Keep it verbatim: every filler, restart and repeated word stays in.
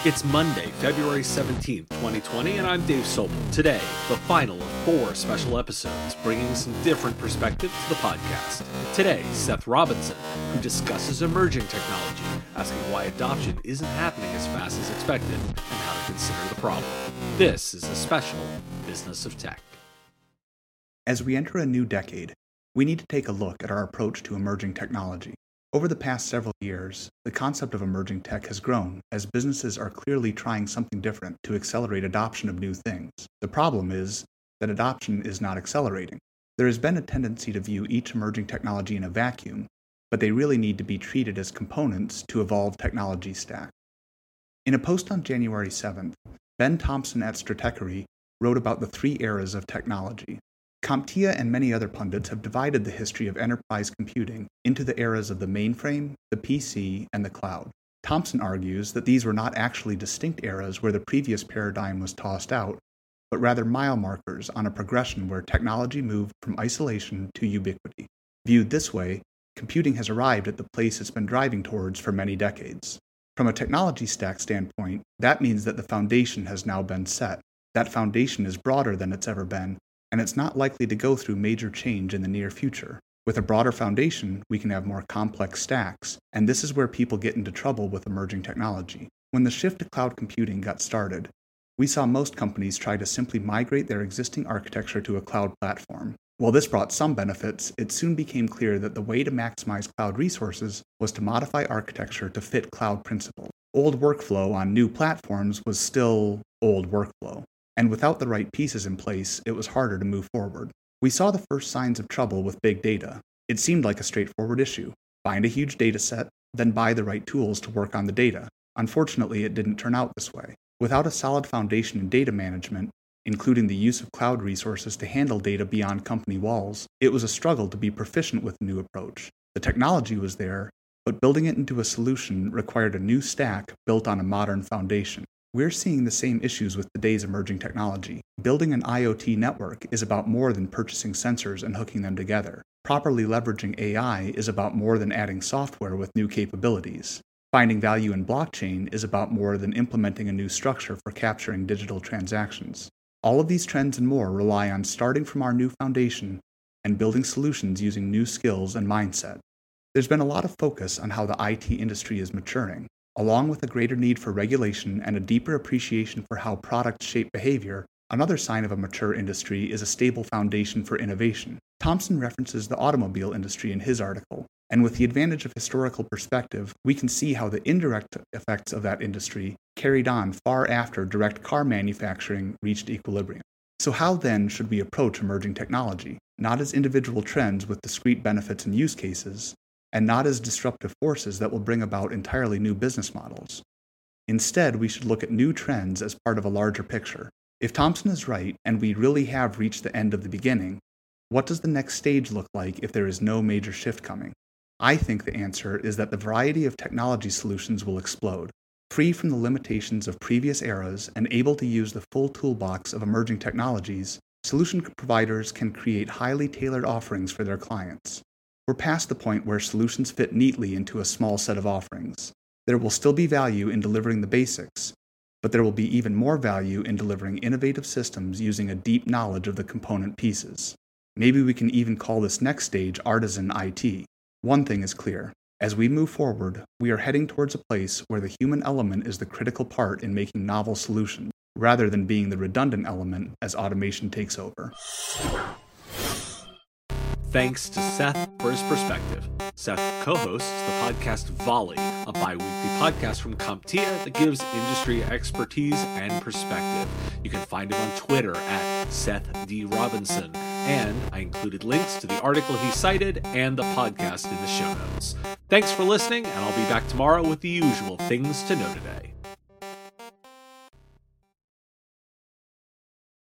It's Monday, February seventeenth, twenty twenty, and I'm Dave Sobel. Today, the final of four special episodes, bringing some different perspective to the podcast. Today, Seth Robinson, who discusses emerging technology, asking why adoption isn't happening as fast as expected, and how to consider the problem. This is a special Business of Tech. As we enter a new decade, we need to take a look at our approach to emerging technology. Over the past several years, the concept of emerging tech has grown as businesses are clearly trying something different to accelerate adoption of new things. The problem is that adoption is not accelerating. There has been a tendency to view each emerging technology in a vacuum, but they really need to be treated as components to evolve technology stack. In a post on January seventh, Ben Thompson at Stratechery wrote about the three eras of technology. CompTIA and many other pundits have divided the history of enterprise computing into the eras of the mainframe, the P C, and the cloud. Thompson argues that these were not actually distinct eras where the previous paradigm was tossed out, but rather mile markers on a progression where technology moved from isolation to ubiquity. Viewed this way, computing has arrived at the place it's been driving towards for many decades. From a technology stack standpoint, that means that the foundation has now been set. That foundation is broader than it's ever been, and it's not likely to go through major change in the near future. With a broader foundation, we can have more complex stacks, and this is where people get into trouble with emerging technology. When the shift to cloud computing got started, we saw most companies try to simply migrate their existing architecture to a cloud platform. While this brought some benefits, it soon became clear that the way to maximize cloud resources was to modify architecture to fit cloud principles. Old workflow on new platforms was still old workflow, and without the right pieces in place, it was harder to move forward. We saw the first signs of trouble with big data. It seemed like a straightforward issue. Find a huge data set, then buy the right tools to work on the data. Unfortunately, it didn't turn out this way. Without a solid foundation in data management, including the use of cloud resources to handle data beyond company walls, it was a struggle to be proficient with the new approach. The technology was there, but building it into a solution required a new stack built on a modern foundation. We're seeing the same issues with today's emerging technology. Building an IoT network is about more than purchasing sensors and hooking them together. Properly leveraging A I is about more than adding software with new capabilities. Finding value in blockchain is about more than implementing a new structure for capturing digital transactions. All of these trends and more rely on starting from our new foundation and building solutions using new skills and mindset. There's been a lot of focus on how the I T industry is maturing. Along with a greater need for regulation and a deeper appreciation for how products shape behavior, another sign of a mature industry is a stable foundation for innovation. Thompson references the automobile industry in his article, and with the advantage of historical perspective, we can see how the indirect effects of that industry carried on far after direct car manufacturing reached equilibrium. So how then should we approach emerging technology? Not as individual trends with discrete benefits and use cases, and not as disruptive forces that will bring about entirely new business models. Instead, we should look at new trends as part of a larger picture. If Thompson is right, and we really have reached the end of the beginning, what does the next stage look like if there is no major shift coming? I think the answer is that the variety of technology solutions will explode. Free from the limitations of previous eras and able to use the full toolbox of emerging technologies, solution providers can create highly tailored offerings for their clients. We're past the point where solutions fit neatly into a small set of offerings. There will still be value in delivering the basics, but there will be even more value in delivering innovative systems using a deep knowledge of the component pieces. Maybe we can even call this next stage artisan I T. One thing is clear. As we move forward, we are heading towards a place where the human element is the critical part in making novel solutions, rather than being the redundant element as automation takes over. Thanks to Seth for his perspective. Seth co-hosts the podcast Volley, a bi-weekly podcast from CompTIA that gives industry expertise and perspective. You can find him on Twitter at Seth D. Robinson, and I included links to the article he cited and the podcast in the show notes. Thanks for listening, and I'll be back tomorrow with the usual things to know today.